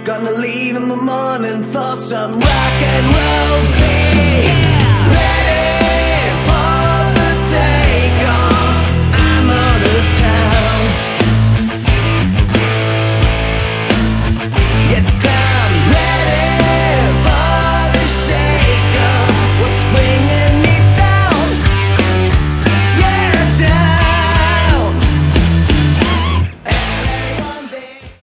Gonna leave in the morning for some rock and roll feet.